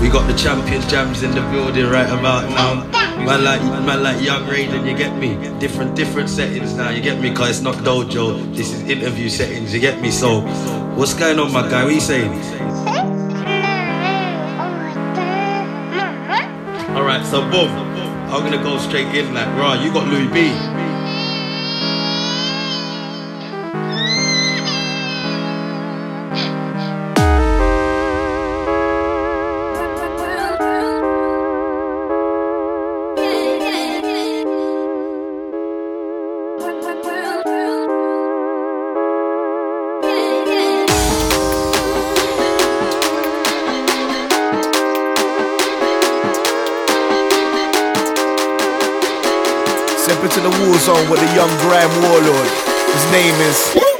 We got the champion jams in the building right about now. Man like Young Raiden, you get me? Different settings now, you get me? Cause it's not dojo, this is interview settings, you get me? So, what's going on, my guy? What are you saying? Alright, so boom, I'm gonna go straight in like, right, you got Louis B. Step into the war zone with the young Grand Warlord. His name is